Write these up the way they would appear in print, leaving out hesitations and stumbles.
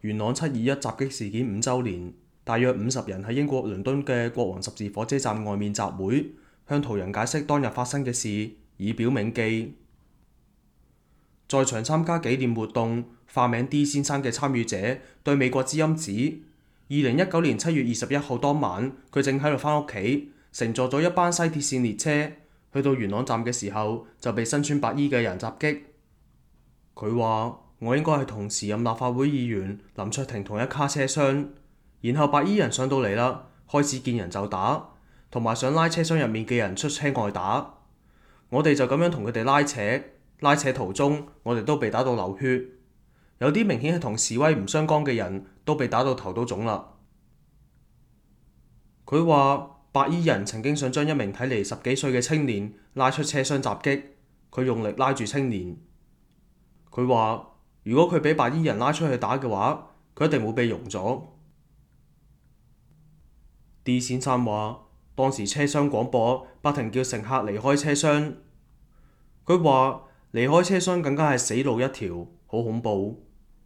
元朗7·21襲擊事件5週年，大約50人喺英國倫敦嘅國王十字火車站外面集會，向途人解釋當日發生嘅事，以表銘記。在場參加紀念活動化名 D 先生嘅參與者對美國之音指，2019年7月21號當晚，佢正喺度返屋企，乘坐咗一班西鐵線列車，去到元朗站嘅時候就被身穿白衣嘅人襲擊。佢話：我應該係同時任立法會議員林卓廷同一卡車廂，然後白衣人上到嚟啦，開始見人就打，同埋想拉車廂入面嘅人出車外打。我哋就咁樣同佢哋拉扯途中，我哋都被打到流血，有啲明顯係同示威唔相干嘅人都被打到頭都腫啦。佢話白衣人曾經想將一名睇嚟10幾歲嘅青年拉出車廂襲擊，佢用力拉住青年。佢話如果佢俾白衣人拉出去打嘅話，佢一定會被溶咗。D 先生話當時車廂廣播不停叫乘客離開車廂。佢話離開車廂更加係死路一條，好恐怖。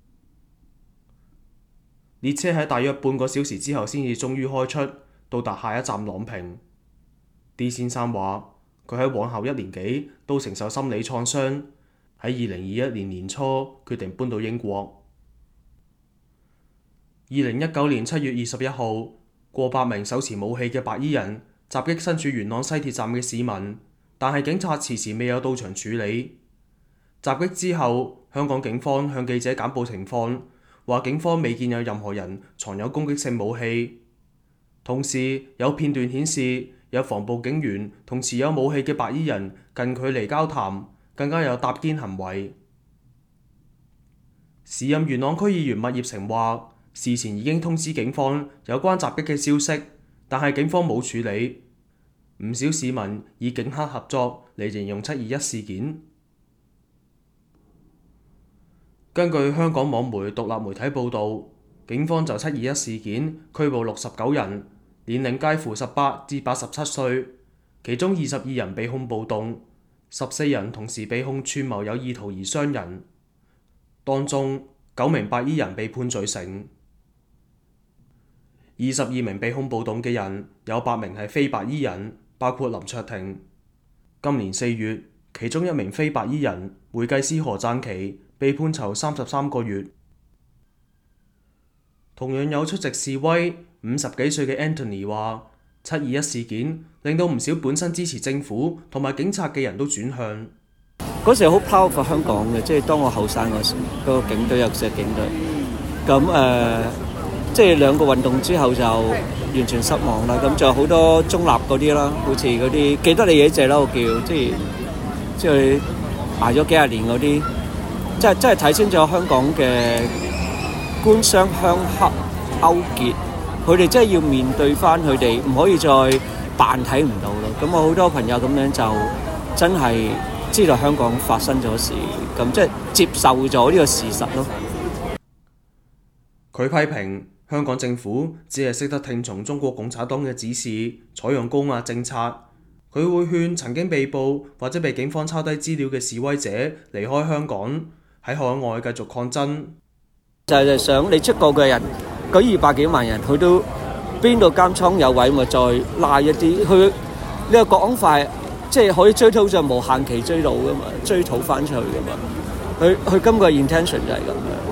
列車喺大約半個小時之後先至終於開出，到達下一站朗屏。D 先生話佢喺往後1年幾都承受心理創傷，喺2021年年初決定搬到英國。2019年7月21號，過百名手持武器嘅白衣人襲擊身處元朗西鐵站嘅市民，但係警察遲遲未有到場處理。襲擊之後，香港警方向記者簡報情況，話警方未見有任何人藏有攻擊性武器。同時有片段顯示有防暴警員同持有武器嘅白衣人近距離交談，更加有搭肩行為。時任元朗區議員麥業成話，事前已經通知警方有關襲擊嘅消息，但係警方冇處理。唔少市民以警黑合作嚟形容7·21事件。根據香港網媒獨立媒體報導，警方就7·21事件拘捕69人，年齡介乎18至87歲，其中22人被控暴動，14人同時被控串謀有意圖而傷人。當中9名白衣人被判罪成。22名被控暴動嘅人，有8名係非白衣人，包括林卓廷。今年4月，其中1名非白衣人會計師何贊琪被判囚33個月。同樣有出席示威50幾歲嘅 Anthony 話：7·21事件令到唔少本身支持政府同埋警察嘅人都轉向。 嗰時好 proud for 香港嘅，即係當我後生嗰時，嗰個警隊有隻警隊。咁即係2個運動之後就完全失望啦。咁仲有好多中立嗰啲啦，好似嗰啲記得你嘢隻啦，我叫即係捱咗幾廿年嗰啲，即係睇清楚香港嘅官商鄉黑勾結，佢哋真係要面對翻佢哋，唔可以再扮睇唔到咯。咁我好多朋友咁樣就真係知道香港發生咗事，咁即係接受咗呢個事實咯。 佢批評香港政府只係識得聽從中國共產黨嘅指示，採用高壓政策。佢會勸曾經被捕或者被警方抄低資料嘅示威者離開香港，喺海外繼續抗爭。 就係想你出國嘅人，嗰200幾萬人，佢都邊度監倉有位，咪再拉一啲。佢呢個國安法即係可以追討，就無限期追到噶嘛，追討翻出去噶嘛。佢今個 intention 就係咁樣。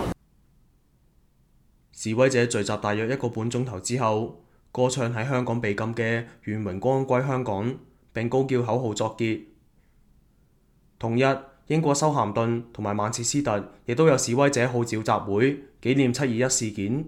示威者聚集大約1個半鐘頭之後，歌唱喺香港被禁嘅《願榮光歸香港》，並高叫口號作結。同日，英國修咸頓同埋曼徹斯特亦都有示威者號召集會，紀念7·21事件。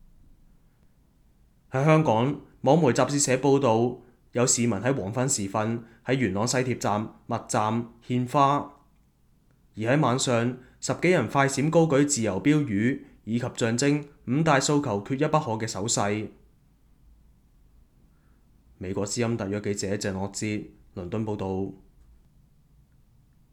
喺香港，網媒雜誌社報導，有市民喺黃昏時分喺元朗西鐵站默站獻花，而喺晚上10幾人快閃高舉自由標語，以及象徵5大訴求缺一不可嘅手勢。美國之音特約記者鄭樂哲，倫敦報導。